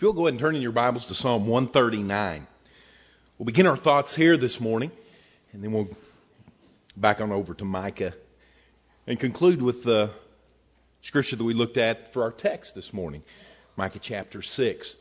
If you'll go ahead and turn in your Bibles to Psalm 139. We'll begin our thoughts here this morning, and then we'll back on over to Micah and conclude with the scripture that we looked at for our text this morning, Micah chapter 6.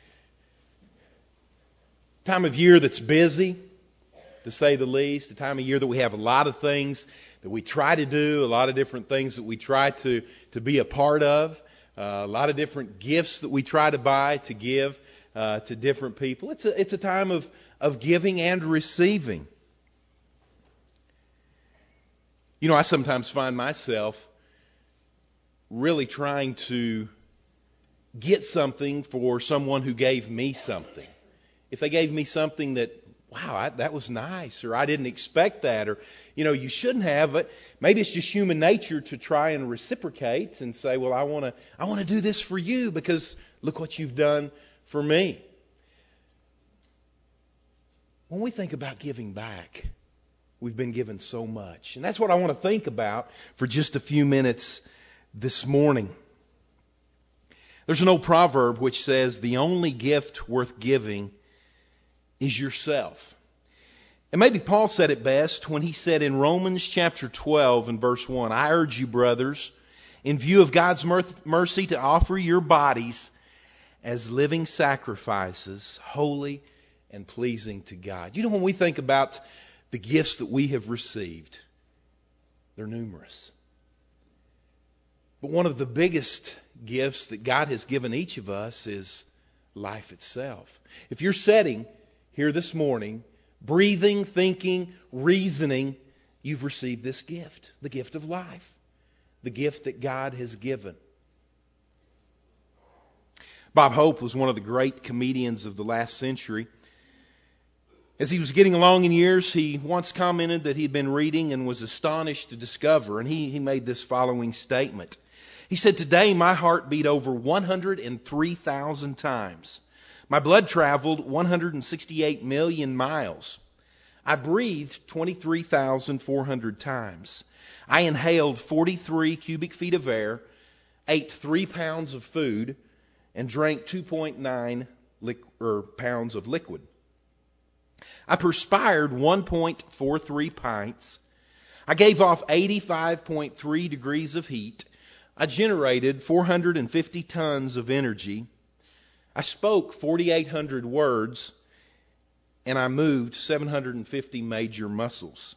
Time of year that's busy, to say the least. A time of year that we have a lot of things that we try to do, a lot of different things that we try to be a part of. A lot of different gifts that we try to buy to give to different people. It's a time of giving and receiving. You know, I sometimes find myself really trying to get something for someone who gave me something. If they gave me something that, wow, that was nice, or I didn't expect that, or, you know, you shouldn't have, but maybe it's just human nature to try and reciprocate and say, well, I want to do this for you because look what you've done for me. When we think about giving back, we've been given so much. And that's what I want to think about for just a few minutes this morning. There's an old proverb which says, the only gift worth giving is yourself. And maybe Paul said it best when he said in Romans chapter 12 and verse 1, I urge you, brothers, in view of God's mercy, to offer your bodies as living sacrifices, holy and pleasing to God. You know, when we think about the gifts that we have received, they're numerous. But one of the biggest gifts that God has given each of us is life itself. If you're sitting here this morning, breathing, thinking, reasoning, you've received this gift, the gift of life, the gift that God has given. Bob Hope was one of the great comedians of the last century. As he was getting along in years, he once commented that he'd been reading and was astonished to discover, and he made this following statement. He said, today my heart beat over 103,000 times. My blood traveled 168 million miles. I breathed 23,400 times. I inhaled 43 cubic feet of air, ate 3 pounds of food, and drank 2.9 pounds of liquid. I perspired 1.43 pints. I gave off 85.3 degrees of heat. I generated 450 tons of energy. I spoke 4,800 words, and I moved 750 major muscles.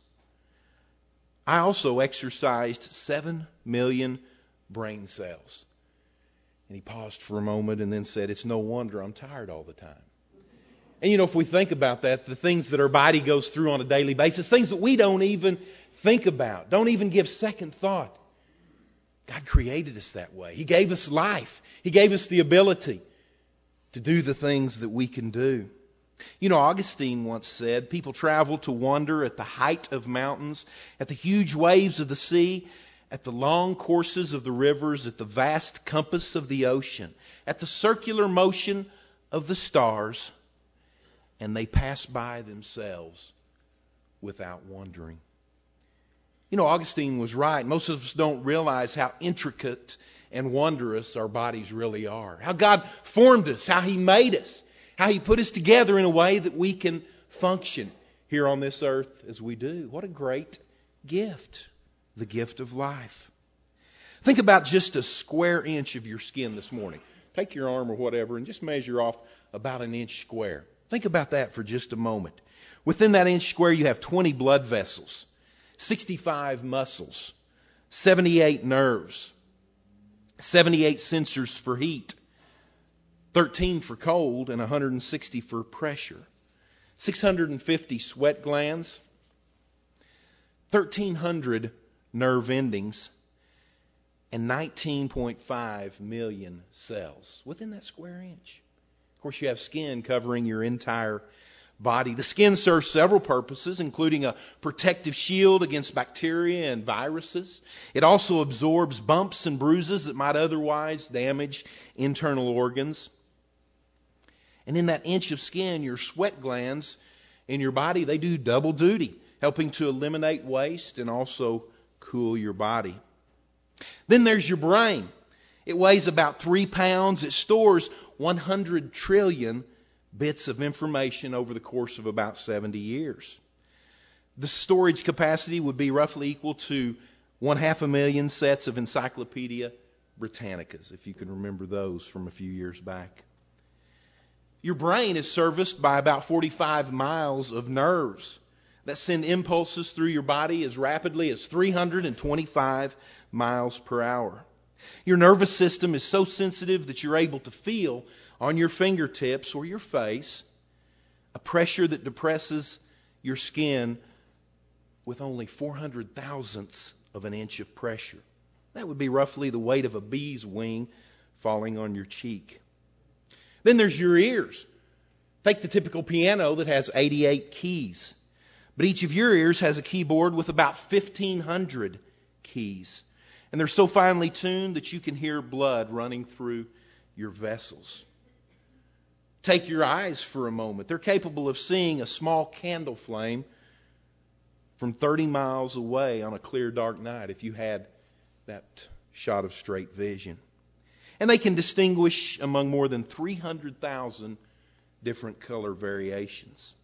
I also exercised 7 million brain cells. And he paused for a moment and then said, it's no wonder I'm tired all the time. And you know, if we think about that, the things that our body goes through on a daily basis, things that we don't even think about, don't even give second thought. God created us that way. He gave us life. He gave us the ability to do the things that we can do. You know, Augustine once said, people travel to wonder at the height of mountains, at the huge waves of the sea, at the long courses of the rivers, at the vast compass of the ocean, at the circular motion of the stars, and they pass by themselves without wondering. You know, Augustine was right. Most of us don't realize how intricate and wondrous our bodies really are. How God formed us, how He made us, how He put us together in a way that we can function here on this earth as we do. What a great gift, the gift of life. Think about just a square inch of your skin this morning. Take your arm or whatever and just measure off about an inch square. Think about that for just a moment. Within that inch square you have 20 blood vessels, 65 muscles, 78 nerves, 78 sensors for heat, 13 for cold, and 160 for pressure, 650 sweat glands, 1,300 nerve endings, and 19.5 million cells within that square inch. Of course, you have skin covering your entire body. The skin serves several purposes, including a protective shield against bacteria and viruses. It also absorbs bumps and bruises that might otherwise damage internal organs. And in that inch of skin, your sweat glands in your body, they do double duty, helping to eliminate waste and also cool your body. Then there's your brain. It weighs about 3 pounds. It stores 100 trillion bits of information over the course of about 70 years. The storage capacity would be roughly equal to 500,000 sets of Encyclopedia Britannicas, if you can remember those from a few years back. Your brain is serviced by about 45 miles of nerves that send impulses through your body as rapidly as 325 miles per hour. Your nervous system is so sensitive that you're able to feel on your fingertips or your face a pressure that depresses your skin with only 400 thousandths of an inch of pressure. That would be roughly the weight of a bee's wing falling on your cheek. Then there's your ears. Take the typical piano that has 88 keys. But each of your ears has a keyboard with about 1,500 keys. And they're so finely tuned that you can hear blood running through your vessels. Take your eyes for a moment. They're capable of seeing a small candle flame from 30 miles away on a clear, dark night if you had that shot of straight vision. And they can distinguish among more than 300,000 different color variations.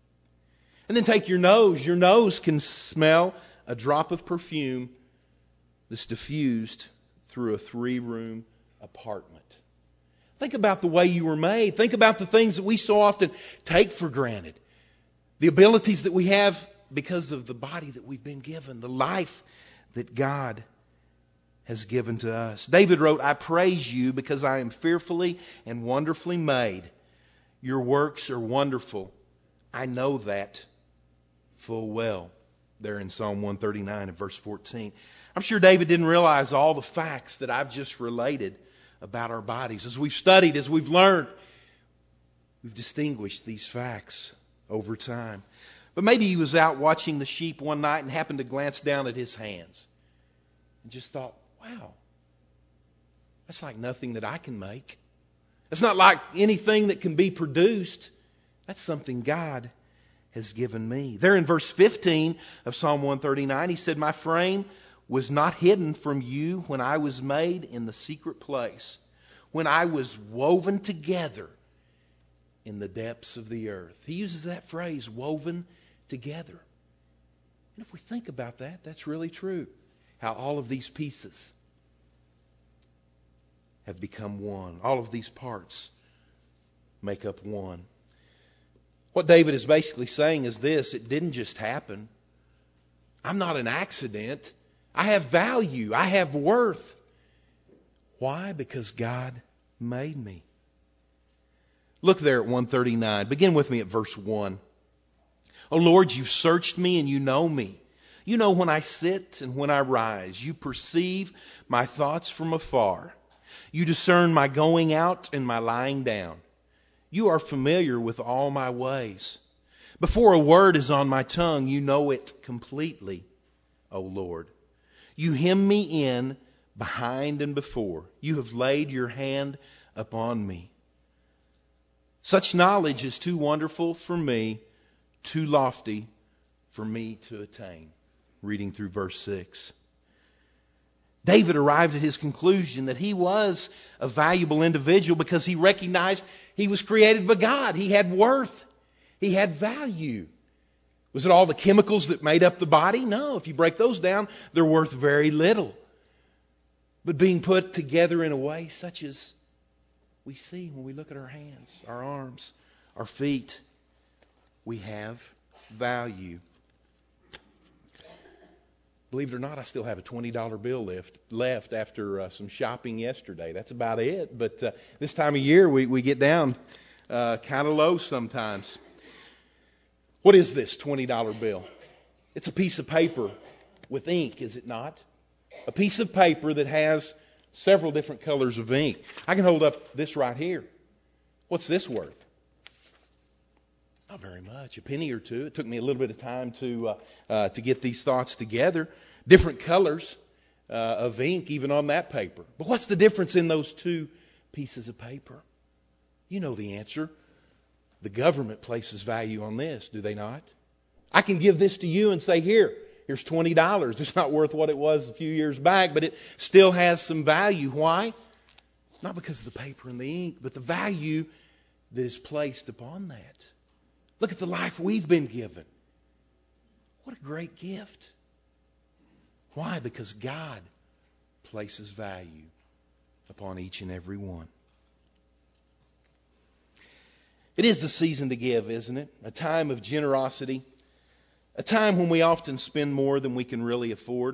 And then take your nose. Your nose can smell a drop of perfume that's diffused through a 3-room apartment. Think about the way you were made. Think about the things that we so often take for granted. The abilities that we have because of the body that we've been given, the life that God has given to us. David wrote, I praise you because I am fearfully and wonderfully made. Your works are wonderful. I know that full well. There in Psalm 139 and verse 14. I'm sure David didn't realize all the facts that I've just related about our bodies. As we've studied, as we've learned, we've distinguished these facts over time. But maybe he was out watching the sheep one night and happened to glance down at his hands and just thought, wow, that's like nothing that I can make. It's not like anything that can be produced. That's something God has given me. There in verse 15 of Psalm 139, he said, my frame was not hidden from you when I was made in the secret place, when I was woven together in the depths of the earth. He uses that phrase, woven together. And if we think about that, that's really true. How all of these pieces have become one. All of these parts make up one. What David is basically saying is this: it didn't just happen. I'm not an accident. I have value. I have worth. Why? Because God made me. Look there at 139. Begin with me at verse 1. O Lord, you've searched me and you know me. You know when I sit and when I rise. You perceive my thoughts from afar. You discern my going out and my lying down. You are familiar with all my ways. Before a word is on my tongue, you know it completely, O Lord. You hem me in behind and before. You have laid your hand upon me. Such knowledge is too wonderful for me, too lofty for me to attain. Reading through verse 6. David arrived at his conclusion that he was a valuable individual because he recognized he was created by God. He had worth. He had value. Was it all the chemicals that made up the body? No. If you break those down, they're worth very little. But being put together in a way such as we see when we look at our hands, our arms, our feet, we have value. Believe it or not, I still have a $20 bill left after some shopping yesterday. That's about it. But this time of year, we get down kind of low sometimes. What is this $20 bill? It's a piece of paper with ink, is it not? A piece of paper that has several different colors of ink. I can hold up this right here. What's this worth? Not very much, a penny or two. It took me a little bit of time to get these thoughts together. Different colors of ink even on that paper. But what's the difference in those two pieces of paper? You know the answer. The government places value on this, do they not? I can give this to you and say, here's $20. It's not worth what it was a few years back, but it still has some value. Why? Not because of the paper and the ink, but the value that is placed upon that. Look at the life we've been given. What a great gift. Why? Because God places value upon each and every one. It is the season to give, isn't it? A time of generosity. A time when we often spend more than we can really afford.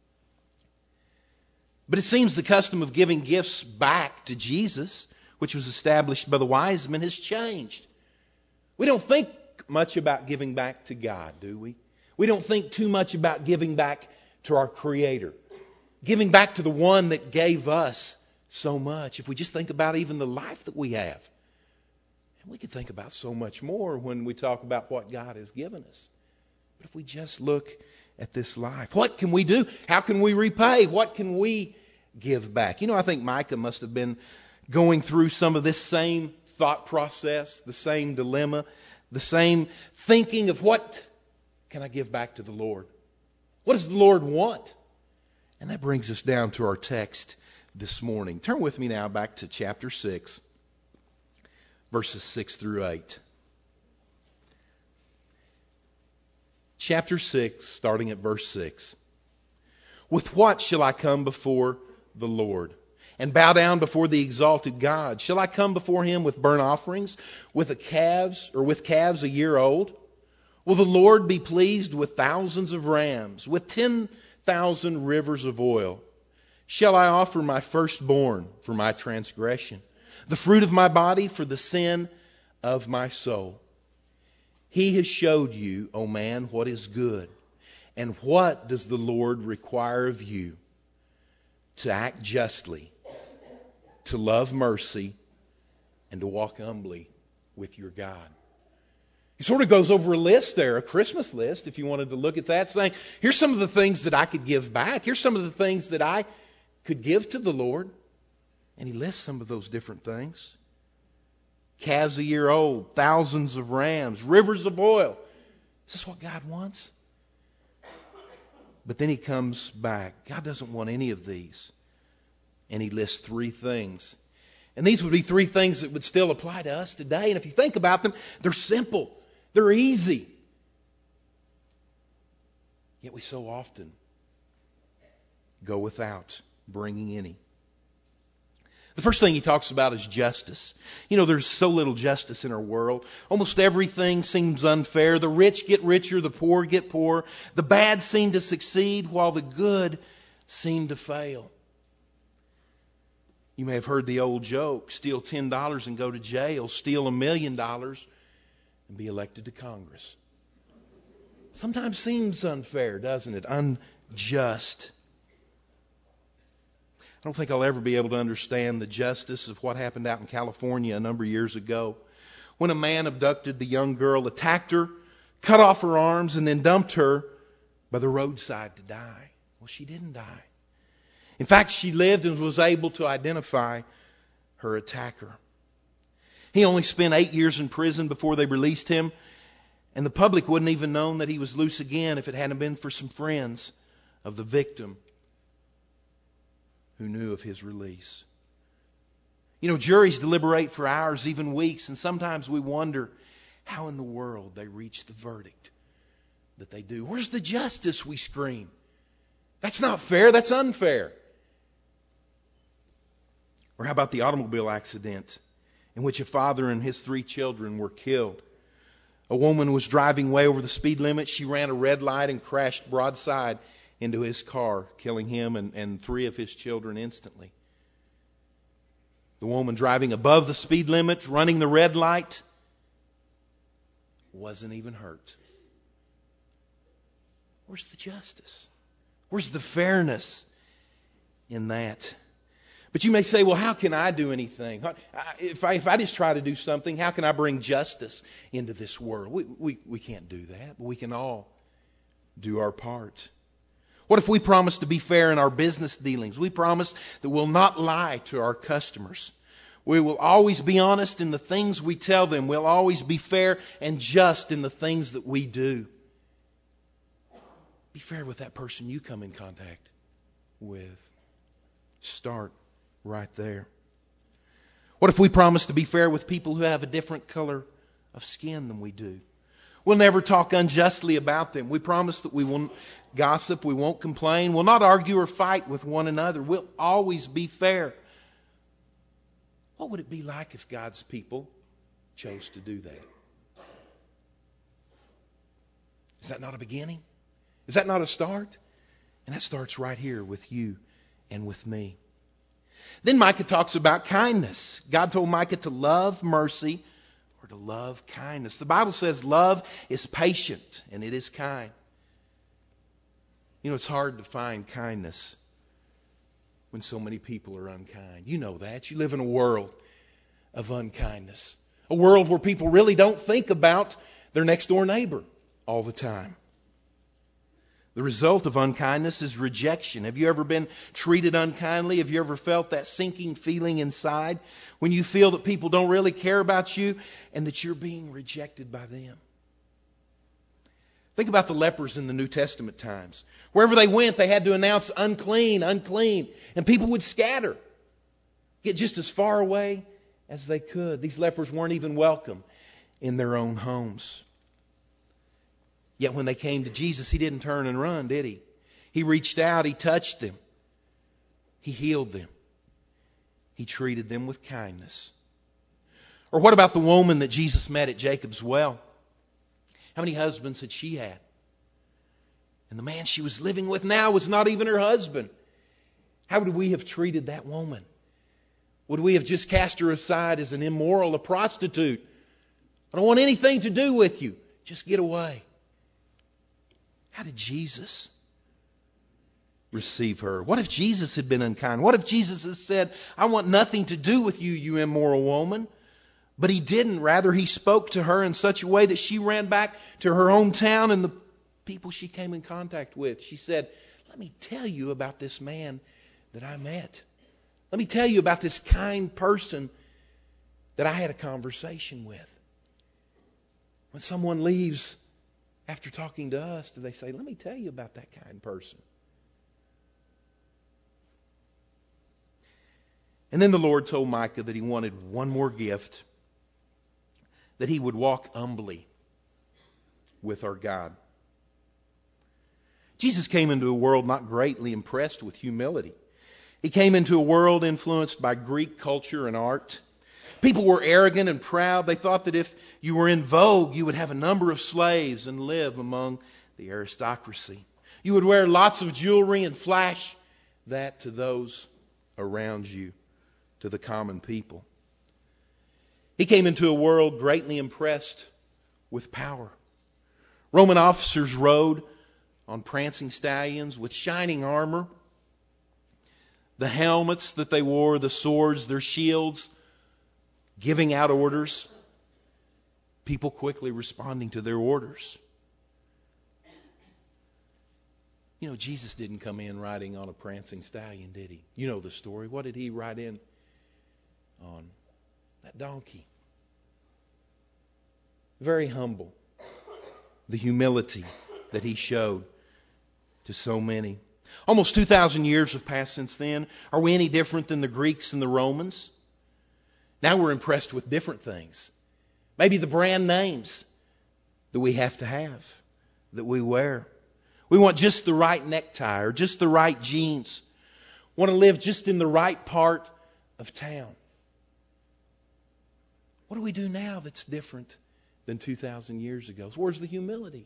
But it seems the custom of giving gifts back to Jesus, which was established by the wise men, has changed. We don't think much about giving back to God, do we? We don't think too much about giving back to our Creator. Giving back to the one that gave us so much. If we just think about even the life that we have. And we could think about so much more when we talk about what God has given us. But if we just look at this life, what can we do? How can we repay? What can we give back? You know, I think Micah must have been going through some of this same thought process, the same dilemma, the same thinking of what can I give back to the Lord? What does the Lord want? And that brings us down to our text this morning. Turn with me now back to chapter 6, verses 6 through 8. Chapter 6, starting at verse 6. With what shall I come before the Lord and bow down before the exalted God? Shall I come before Him with burnt offerings, with calves a year old? Will the Lord be pleased with thousands of rams, with 10,000 rivers of oil? Shall I offer my firstborn for my transgression, the fruit of my body for the sin of my soul? He has showed you, O man, what is good. And what does the Lord require of you? To act justly, to love mercy, and to walk humbly with your God. He sort of goes over a list there, a Christmas list, if you wanted to look at that, saying, here's some of the things that I could give back. Here's some of the things that I could give to the Lord. And He lists some of those different things. Calves a year old, thousands of rams, rivers of oil. Is this what God wants? But then He comes back. God doesn't want any of these. And He lists 3 things. And these would be 3 things that would still apply to us today. And if you think about them, they're simple. They're easy. Yet we so often go without bringing any. The first thing He talks about is justice. You know, there's so little justice in our world. Almost everything seems unfair. The rich get richer, the poor get poor. The bad seem to succeed while the good seem to fail. You may have heard the old joke, steal $10 and go to jail, steal $1 million and be elected to Congress. Sometimes seems unfair, doesn't it? Unjust. I don't think I'll ever be able to understand the justice of what happened out in California a number of years ago when a man abducted the young girl, attacked her, cut off her arms, and then dumped her by the roadside to die. Well, she didn't die. In fact, she lived and was able to identify her attacker. He only spent 8 years in prison before they released him, and the public wouldn't even known that he was loose again if it hadn't been for some friends of the victim who knew of his release. You know, juries deliberate for hours, even weeks, and sometimes we wonder how in the world they reach the verdict that they do. Where's the justice, we scream? That's not fair, that's unfair. Or how about the automobile accident in which a father and his 3 children were killed? A woman was driving way over the speed limit. She ran a red light and crashed broadside into his car, killing him and 3 of his children instantly. The woman driving above the speed limit, running the red light, wasn't even hurt. Where's the justice? Where's the fairness in that? But you may say, well, how can I do anything? If I just try to do something, how can I bring justice into this world? We can't do that, but we can all do our part. What if we promise to be fair in our business dealings? We promise that we'll not lie to our customers. We will always be honest in the things we tell them. We'll always be fair and just in the things that we do. Be fair with that person you come in contact with. Start right there. What if we promise to be fair with people who have a different color of skin than we do? We'll never talk unjustly about them. We promise that we won't gossip, we won't complain, we'll not argue or fight with one another. We'll always be fair. What would it be like if God's people chose to do that? Is that not a beginning? Is that not a start? And that starts right here with you and with me. Then Micah talks about kindness. God told Micah to love mercy or to love kindness. The Bible says love is patient and it is kind. You know, it's hard to find kindness when so many people are unkind. You know that. You live in a world of unkindness. A world where people really don't think about their next door neighbor all the time. The result of unkindness is rejection. Have you ever been treated unkindly? Have you ever felt that sinking feeling inside when you feel that people don't really care about you and that you're being rejected by them? Think about the lepers in the New Testament times. Wherever they went, they had to announce unclean, unclean, and people would scatter, get just as far away as they could. These lepers weren't even welcome in their own homes. Yet when they came to Jesus, He didn't turn and run, did He? He reached out, He touched them. He healed them. He treated them with kindness. Or what about the woman that Jesus met at Jacob's well? How many husbands had she had? And the man she was living with now was not even her husband. How would we have treated that woman? Would we have just cast her aside as an immoral, a prostitute? I don't want anything to do with you. Just get away. How did Jesus receive her? What if Jesus had been unkind? What if Jesus had said, I want nothing to do with you, you immoral woman? But He didn't. Rather, He spoke to her in such a way that she ran back to her hometown and the people she came in contact with. She said, let me tell you about this man that I met. Let me tell you about this kind person that I had a conversation with. When someone leaves after talking to us, do they say, let me tell you about that kind person? And then the Lord told Micah that He wanted one more gift, that he would walk humbly with our God. Jesus came into a world not greatly impressed with humility. He came into a world influenced by Greek culture and art. People were arrogant and proud. They thought that if you were in vogue, you would have a number of slaves and live among the aristocracy. You would wear lots of jewelry and flash that to those around you, to the common people. He came into a world greatly impressed with power. Roman officers rode on prancing stallions with shining armor. The helmets that they wore, the swords, their shields, giving out orders. People quickly responding to their orders. You know, Jesus didn't come in riding on a prancing stallion, did He? You know the story. What did He ride in on? That donkey. Very humble. The humility that He showed to so many. Almost 2,000 years have passed since then. Are we any different than the Greeks and the Romans? Now we're impressed with different things. Maybe the brand names that we have to have, that we wear. We want just the right necktie or just the right jeans. Want to live just in the right part of town. What do we do now that's different than 2,000 years ago? So where's the humility?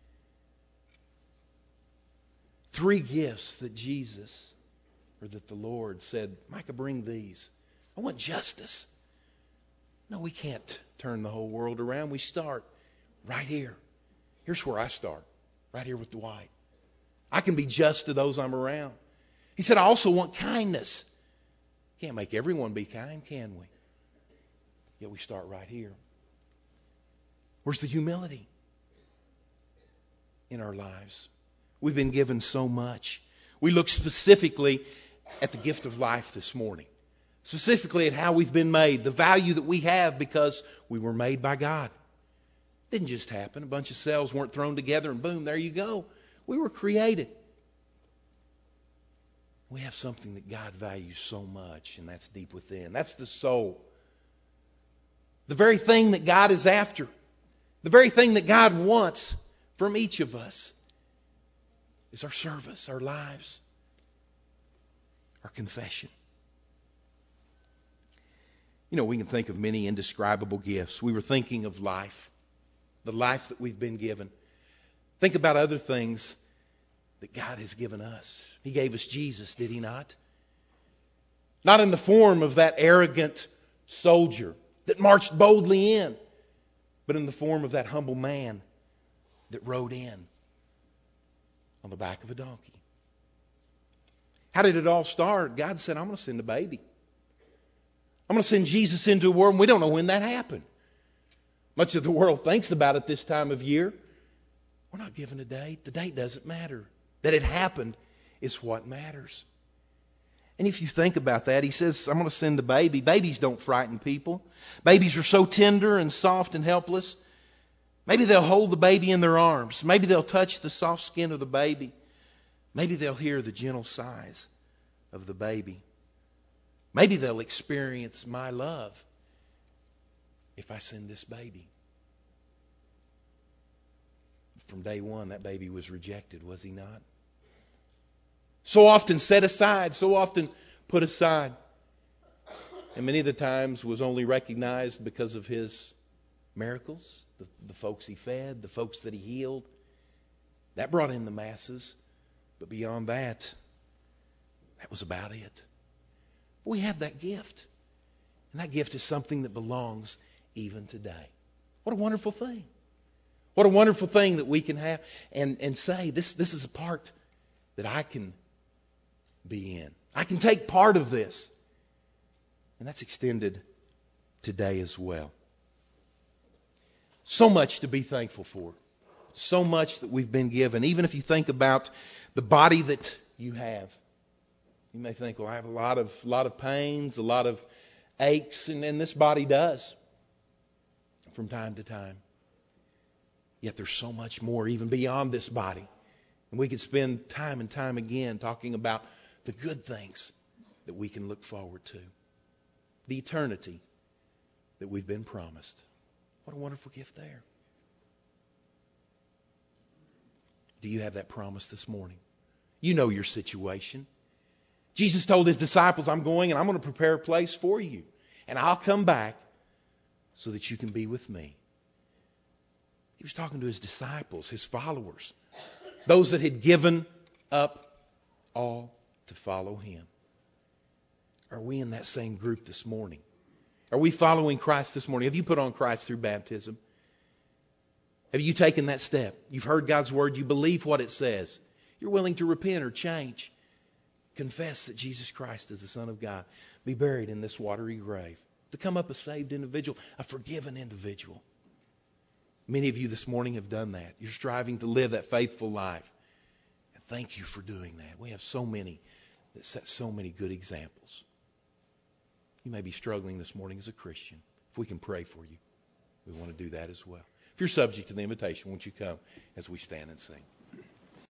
3 gifts that Jesus, or that the Lord said, Micah, bring these. I want justice. No, we can't turn the whole world around. We start right here. Here's where I start. Right here with Dwight. I can be just to those I'm around. He said, I also want kindness. Can't make everyone be kind, can we? Yet we start right here. Where's the humility in our lives? We've been given so much. We look specifically at the gift of life this morning. Specifically at how we've been made, the value that we have because we were made by God. It didn't just happen. A bunch of cells weren't thrown together and boom, there you go. We were created. We have something that God values so much, and that's deep within. That's the soul The very thing that God is after. The very thing that God wants from each of us is our service, our lives, our confession. You know, we can think of many indescribable gifts. We were thinking of life, the life that we've been given. Think about other things that God has given us. He gave us Jesus, did He not? Not in the form of that arrogant soldier that marched boldly in, but in the form of that humble man that rode in on the back of a donkey. How did it all start? God said, I'm going to send a baby. I'm going to send Jesus into the world, and we don't know when that happened. Much of the world thinks about it this time of year. We're not given a date. The date doesn't matter. That it happened is what matters. And if you think about that, He says, I'm going to send a baby. Babies don't frighten people. Babies are so tender and soft and helpless. Maybe they'll hold the baby in their arms. Maybe they'll touch the soft skin of the baby. Maybe they'll hear the gentle sighs of the baby. Maybe they'll experience my love if I send this baby. From day one, that baby was rejected, was he not? So often set aside, so often put aside. And many of the times was only recognized because of His miracles, the folks He fed, the folks that He healed. That brought in the masses. But beyond that, that was about it. We have that gift. And that gift is something that belongs even today. What a wonderful thing. What a wonderful thing that we can have and say, this is a part that I can be in. I can take part of this. And that's extended today as well. So much to be thankful for. So much that we've been given. Even if you think about the body that you have. You may think, well, I have a lot of pains, a lot of aches, and this body does from time to time. Yet there's so much more even beyond this body. And we could spend time and time again talking about the good things that we can look forward to. The eternity that we've been promised. What a wonderful gift there. Do you have that promise this morning? You know your situation. Jesus told His disciples, I'm going and I'm going to prepare a place for you. And I'll come back so that you can be with me. He was talking to His disciples, His followers, those that had given up all to follow Him. Are we in that same group this morning? Are we following Christ this morning? Have you put on Christ through baptism? Have you taken that step? You've heard God's word. You believe what it says. You're willing to repent or change. Confess that Jesus Christ is the Son of God. Be buried in this watery grave. Become up a saved individual, a forgiven individual. Many of you this morning have done that. You're striving to live that faithful life. And thank you for doing that. We have so many that set so many good examples. You may be struggling this morning as a Christian. If we can pray for you, we want to do that as well. If you're subject to the invitation, won't you come as we stand and sing?